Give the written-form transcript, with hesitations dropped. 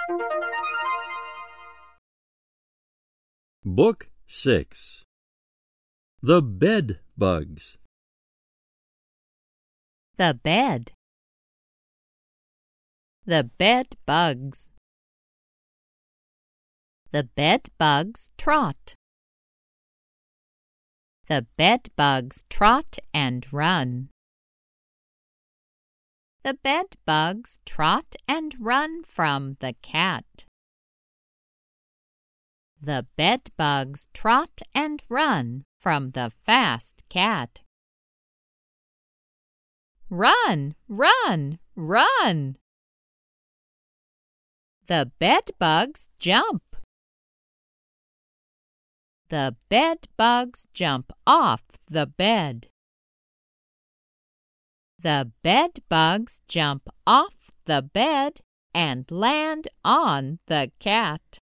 Book 6. The Bed Bugs. The bed. The bed bugs. The bed bugs trot. The bed bugs trot and run. The bed bugs trot and run from the cat. The bed bugs trot and run from the fast cat. Run, run, run! The bed bugs jump. The bed bugs jump off the bed. The bed bugs jump off the bed and land on the cat.